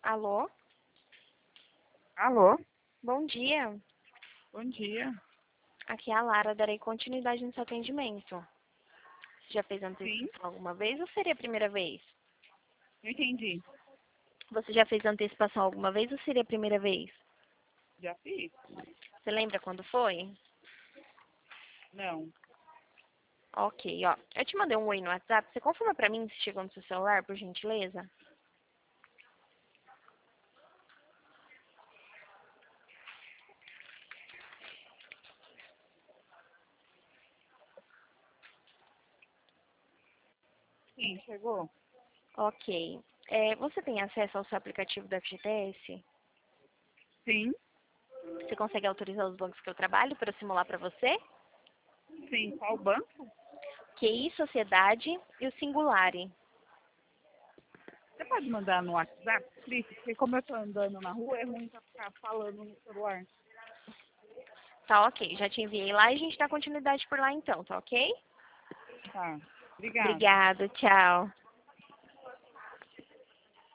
Alô? Alô, Bom dia. bom dia. Aqui é a Lara, darei continuidade no seu atendimento. Você já fez Sim, antecipação alguma vez ou seria a primeira vez? não entendi. Você já fez antecipação alguma vez ou seria a primeira vez? Já fiz? Você lembra quando foi? Não. Ok, ó. Eu te mandei um oi no WhatsApp. Você confirma pra mim se chegou no seu celular, por gentileza? Sim, chegou? Ok. Você tem acesso ao seu aplicativo do FGTS? Sim, Você consegue autorizar os bancos que eu trabalho para eu simular para você? sim. Qual banco? QI Sociedade e o Singulare. Você pode mandar no WhatsApp, escrito? Porque como eu tô andando na rua, é ruim pra ficar falando no celular. Tá ok, já te enviei lá e a gente dá continuidade por lá então, tá ok? Tá. Obrigada. Obrigada, tchau.